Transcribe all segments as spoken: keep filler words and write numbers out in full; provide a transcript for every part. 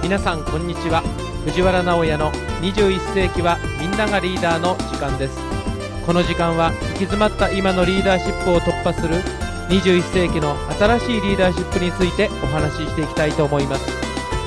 皆さんこんにちは。藤原直哉のにじゅういっ世紀はみんながリーダーの時間です。この時間は行き詰まった今のリーダーシップを突破するにじゅういっ世紀の新しいリーダーシップについてお話ししていきたいと思います。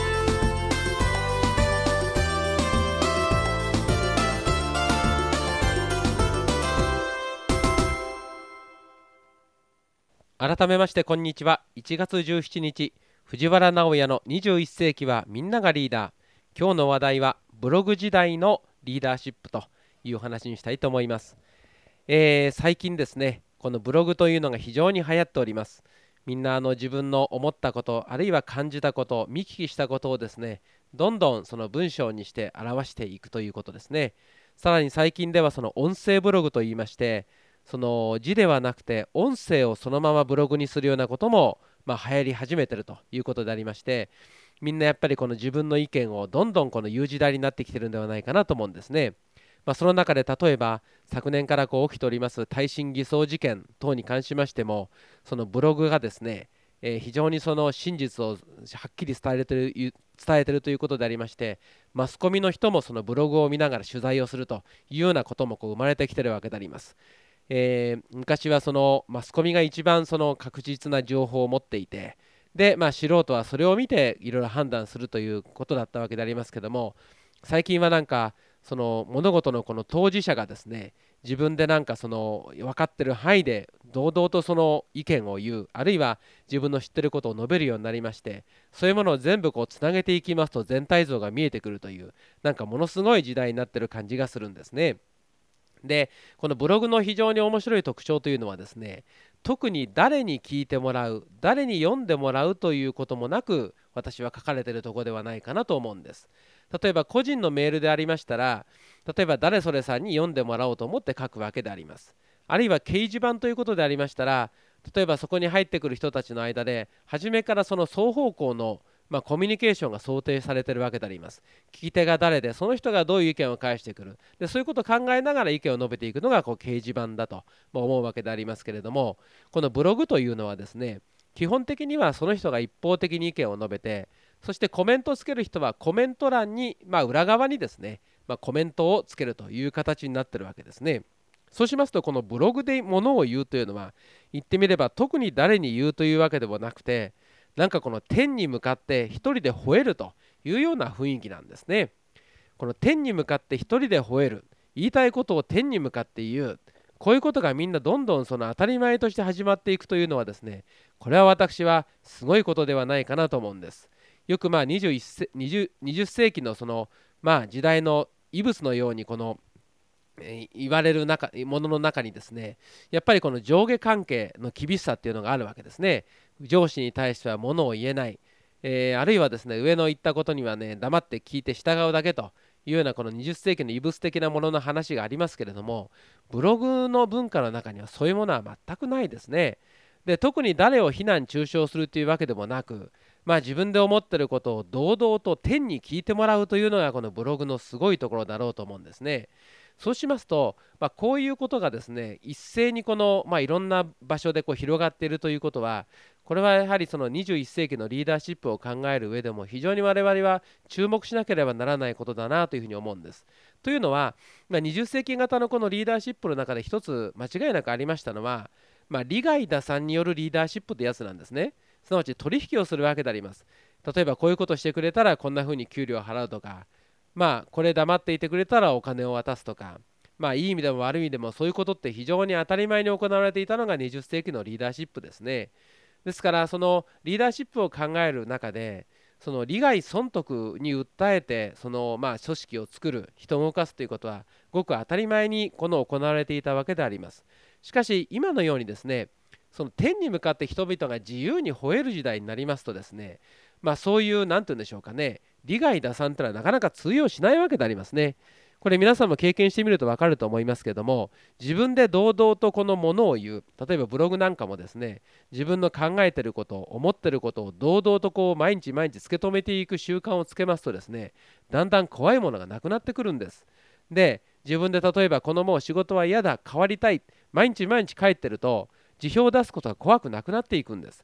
改めましてこんにちは。いちがつじゅうしちにち、藤原直哉のにじゅういっ世紀はみんながリーダー。今日の話題はブログ時代のリーダーシップという話にしたいと思います。えー最近ですね、このブログというのが非常に流行っております。みんなあの自分の思ったこと、あるいは感じたこと、見聞きしたことをですね、どんどんその文章にして表していくということですね。さらに最近ではその音声ブログといいまして、その字ではなくて音声をそのままブログにするようなことも、まあ、流行り始めているということでありまして、みんなやっぱりこの自分の意見をどんどんこの言う時代になってきているんではないかなと思うんですね。まあ、その中で例えば昨年からこう起きております耐震偽装事件等に関しましても、そのブログがですね、えー非常にその真実をはっきり伝えている伝えているということでありまして、マスコミの人もそのブログを見ながら取材をするというようなこともこう生まれてきているわけであります。えー昔はそのマスコミが一番その確実な情報を持っていて、で、まあ、素人はそれを見ていろいろ判断するということだったわけでありますけども、最近はなんかその物事のこの当事者がですね、自分でなんかその分かってる範囲で堂々とその意見を言う、あるいは自分の知ってることを述べるようになりまして、そういうものを全部こうつなげていきますと全体像が見えてくるという、なんかものすごい時代になってる感じがするんですね。で、このブログの非常に面白い特徴というのはですね、特に誰に聞いてもらう、誰に読んでもらうということもなく、私は書かれているところではないかなと思うんです。例えば個人のメールでありましたら、例えば誰それさんに読んでもらおうと思って書くわけであります。あるいは掲示板ということでありましたら、例えばそこに入ってくる人たちの間で、初めからその双方向のまあ、コミュニケーションが想定されているわけであります。聞き手が誰で、その人がどういう意見を返してくる。で、そういうことを考えながら意見を述べていくのがこう掲示板だとまあ思うわけでありますけれども、このブログというのはですね、基本的にはその人が一方的に意見を述べて、そしてコメントをつける人はコメント欄に、まあ、裏側にですね、まあ、コメントをつけるという形になっているわけですね。そうしますと、このブログでものを言うというのは、言ってみれば特に誰に言うというわけでもなくて、なんかこの天に向かって一人で吠えるというような雰囲気なんですね。この天に向かって一人で吠える、言いたいことを天に向かって言う、こういうことがみんなどんどんその当たり前として始まっていくというのはですね、これは私はすごいことではないかなと思うんです。よくまあにじゅういっ世20 20世紀のそのまあ時代の遺物のようにこのえー言われる中ものの中にですね、やっぱりこの上下関係の厳しさっていうのがあるわけですね。上司に対しては物を言えない、えーあるいはですね、上の言ったことにはね黙って聞いて従うだけというようなこのにじゅっ世紀の異物的なものの話がありますけれども、ブログの文化の中にはそういうものは全くないですね。で、特に誰を非難中傷するというわけでもなく、まあ、自分で思っていることを堂々と天に聞いてもらうというのがこのブログのすごいところだろうと思うんですね。そうしますと、まあ、こういうことがですね一斉にこの、まあ、いろんな場所でこう広がっているということは、これはやはりそのにじゅういっ世紀のリーダーシップを考える上でも非常に我々は注目しなければならないことだなというふうに思うんです。というのは、まあ、にじゅっ世紀型のこのリーダーシップの中で一つ間違いなくありましたのは、まあ、利害打算によるリーダーシップというやつなんですね。すなわち取引をするわけであります。例えばこういうことをしてくれたらこんなふうに給料を払うとか、まあこれ黙っていてくれたらお金を渡すとか、まあいい意味でも悪い意味でもそういうことって非常に当たり前に行われていたのがにじゅっ世紀のリーダーシップですね。ですからそのリーダーシップを考える中で、その利害損得に訴えてそのまあ組織を作る、人を動かすということはごく当たり前にこの行われていたわけであります。しかし今のようにですね、その天に向かって人々が自由に吠える時代になりますとですね、まあそういう何て言うんでしょうかね、利害打算というのはなかなか通用しないわけでありますね。これ皆さんも経験してみると分かると思いますけども、自分で堂々とこのものを言う、例えばブログなんかもですね、自分の考えていること、思っていることを堂々とこう毎日毎日つけ止めていく習慣をつけますとですね、だんだん怖いものがなくなってくるんです。で、自分で例えばこのもう仕事は嫌だ、変わりたい、毎日毎日帰ってると辞表を出すことが怖くなくなっていくんです。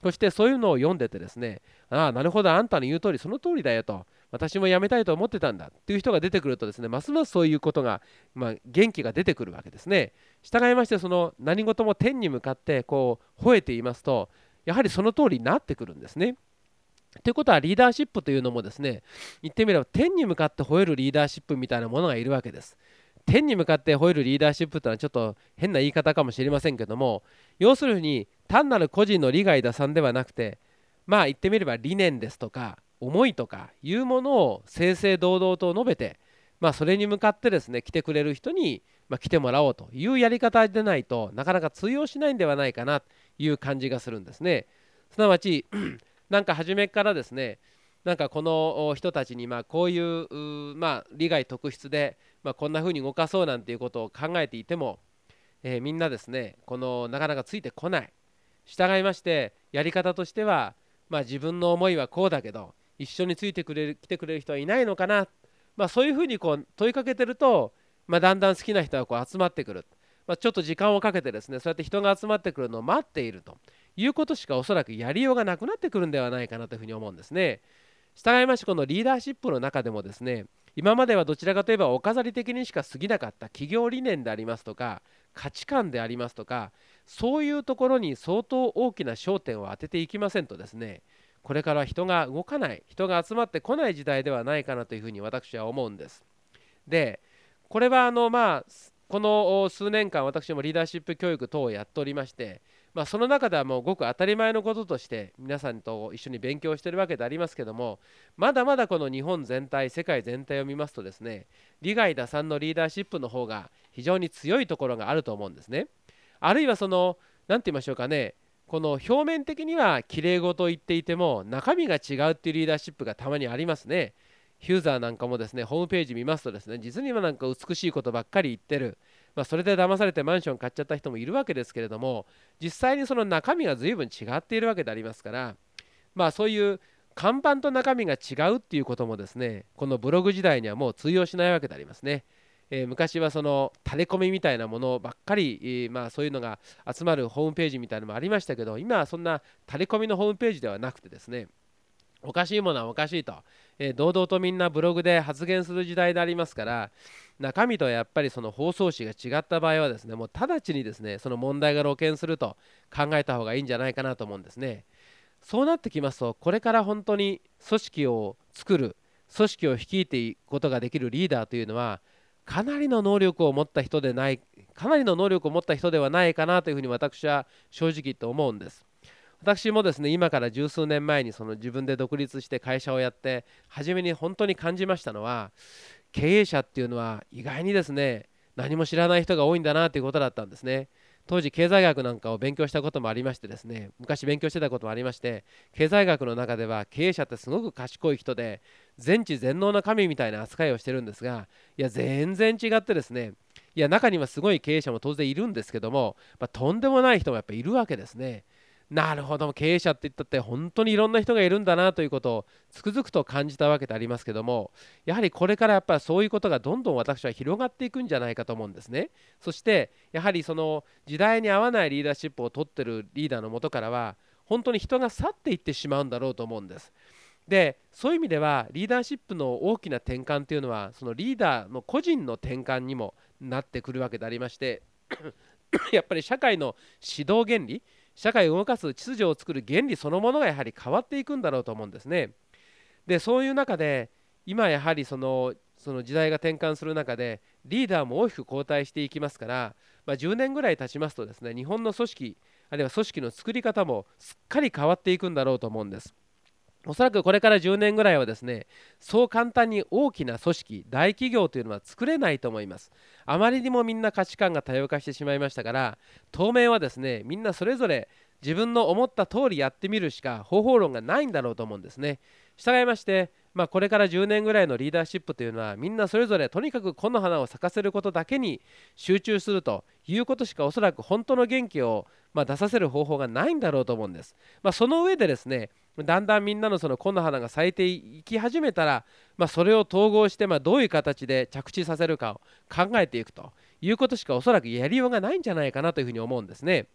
そしてそういうのを読んでてですね、ああ、なるほど、あんたの言う通り、その通りだよと、私も辞めたいと思ってたんだっていう人が出てくるとですね、ますますそういうことが、まあ、元気が出てくるわけですね。従いまして、その何事も天に向かってこう吠えていますと、やはりその通りになってくるんですね。ということはリーダーシップというのもですね、言ってみれば天に向かって吠えるリーダーシップみたいなものがいるわけです。天に向かって吠えるリーダーシップというのはちょっと変な言い方かもしれませんけども、要するに単なる個人の利害打算ではなくて、まあ言ってみれば理念ですとか思いとかいうものを正々堂々と述べて、まあそれに向かってですね来てくれる人に、まあ、来てもらおうというやり方でないとなかなか通用しないんではないかなという感じがするんですね。すなわちなんか初めからですね、なんかこの人たちにまあこういう、まあ、利害特筆で、まあ、こんな風に動かそうなんていうことを考えていても、えーみんなですねこのなかなかついてこない。従いましてやり方としては、まあ、自分の思いはこうだけど一緒についてくれる来てくれる人はいないのかな、まあ、そういうふうにこう問いかけてると、まあ、だんだん好きな人がこう集まってくる、まあ、ちょっと時間をかけてですねそうやって人が集まってくるのを待っているということしかおそらくやりようがなくなってくるんではないかなというふうに思うんですね。従いましてこのリーダーシップの中でもですね、今まではどちらかといえばお飾り的にしか過ぎなかった企業理念でありますとか価値観でありますとか、そういうところに相当大きな焦点を当てていきませんとですね、これから人が動かない、人が集まってこない時代ではないかなというふうに私は思うんです。で、これはあのまあこの数年間私もリーダーシップ教育等をやっておりまして、まあ、その中ではもうごく当たり前のこととして皆さんと一緒に勉強しているわけでありますけども、まだまだこの日本全体世界全体を見ますとですね、利害打算のリーダーシップの方が非常に強いところがあると思うんですね。あるいはその何て言いましょうかね、この表面的にはきれい事と言っていても中身が違うっていうリーダーシップがたまにありますね。ヒューザーなんかもですね、ホームページ見ますとですね、実にはなんか美しいことばっかり言ってる、まあ、それで騙されてマンション買っちゃった人もいるわけですけれども、実際にその中身が随分違っているわけでありますから、まあそういう看板と中身が違うっていうこともですね、このブログ時代にはもう通用しないわけでありますね。えー昔はそのタレコミみたいなものばっかり、えーまあそういうのが集まるホームページみたいなのもありましたけど、今はそんなタレコミのホームページではなくてですね、おかしいものはおかしいと、えー堂々とみんなブログで発言する時代でありますから、中身とやっぱりその包装紙が違った場合はですね、もう直ちにですねその問題が露見すると考えた方がいいんじゃないかなと思うんですね。そうなってきますと、これから本当に組織を作る、組織を率いていくことができるリーダーというのは、かなりの能力を持った人でない、かなりの能力を持った人ではないかなというふうに私は正直言って思うんです。私もですね、今から十数年前にその自分で独立して会社をやって、初めに本当に感じましたのは、経営者っていうのは意外にですね、何も知らない人が多いんだなということだったんですね。当時経済学なんかを勉強したこともありましてですね、昔勉強してたこともありまして、経済学の中では経営者ってすごく賢い人で全知全能な神みたいな扱いをしてるんですが、いや全然違ってですね、いや中にはすごい経営者も当然いるんですけども、まあ、とんでもない人もやっぱいるわけですね。なるほど、経営者って言ったって本当にいろんな人がいるんだなということをつくづくと感じたわけでありますけども、やはりこれからやっぱりそういうことがどんどん私は広がっていくんじゃないかと思うんですね。そしてやはりその時代に合わないリーダーシップを取ってるリーダーのもとからは本当に人が去っていってしまうんだろうと思うんです。でそういう意味ではリーダーシップの大きな転換というのはそのリーダーの個人の転換にもなってくるわけでありましてやっぱり社会の指導原理、社会を動かす秩序を作る原理そのものがやはり変わっていくんだろうと思うんですね。でそういう中で今やはりそのその時代が転換する中でリーダーも大きく交代していきますから、まあ、じゅうねんぐらい経ちますとですね、日本の組織あるいは組織の作り方もすっかり変わっていくんだろうと思うんです。おそらくこれからじゅうねんぐらいはですね、そう簡単に大きな組織、大企業というのは作れないと思います。あまりにもみんな価値観が多様化してしまいましたから、当面はですね、みんなそれぞれ自分の思った通りやってみるしか方法論がないんだろうと思うんですね。従いまして、まあ、これからじゅうねんぐらいのリーダーシップというのはみんなそれぞれとにかくこの花を咲かせることだけに集中するということしかおそらく本当の元気をまあ出させる方法がないんだろうと思うんです。まあ、その上でですね、だんだんみんなのその木の花が咲いていき始めたら、まあ、それを統合してまあどういう形で着地させるかを考えていくということしかおそらくやりようがないんじゃないかなというふうに思うんですね。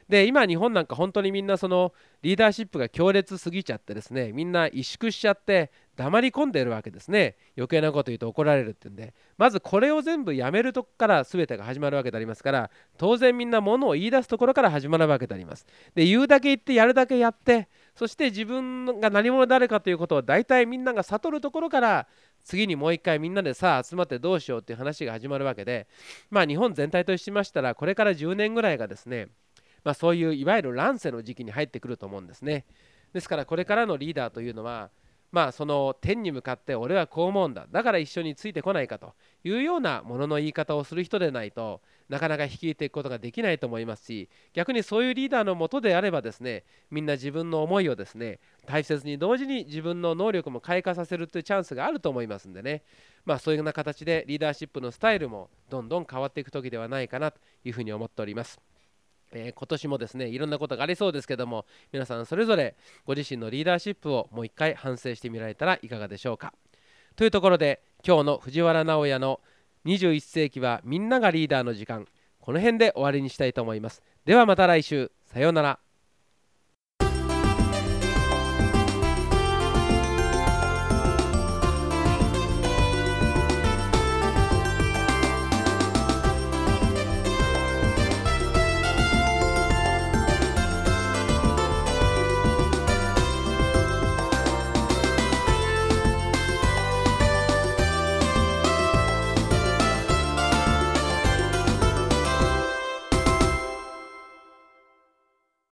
で今日本なんか本当にみんなそのリーダーシップが強烈すぎちゃってですね、みんな萎縮しちゃって黙り込んでいるわけですね。余計なこと言うと怒られるっていうんで、まずこれを全部やめるとこから全てが始まるわけでありますから、当然みんなものを言い出すところから始まるわけであります。で言うだけ言ってやるだけやって、そして自分が何者であるかということを大体みんなが悟るところから、次にもう一回みんなでさあ集まってどうしようっていう話が始まるわけで、まあ日本全体としましたらこれからじゅうねんぐらいがですね、まあ、そういういわゆる乱世の時期に入ってくると思うんですね。ですからこれからのリーダーというのは、まあその天に向かって俺はこう思うんだ、だから一緒についてこないかというようなものの言い方をする人でないとなかなか率いていくことができないと思いますし、逆にそういうリーダーのもとであればですね、みんな自分の思いをですね大切に同時に自分の能力も開花させるというチャンスがあると思いますんでね、まあそういうような形でリーダーシップのスタイルもどんどん変わっていく時ではないかなというふうに思っております。えー今年もですねいろんなことがありそうですけども、皆さんそれぞれご自身のリーダーシップをもう一回反省してみられたらいかがでしょうか。というところで今日の藤原直哉のにじゅういっ世紀はみんながリーダーの時間、この辺で終わりにしたいと思います。ではまた来週、さようなら。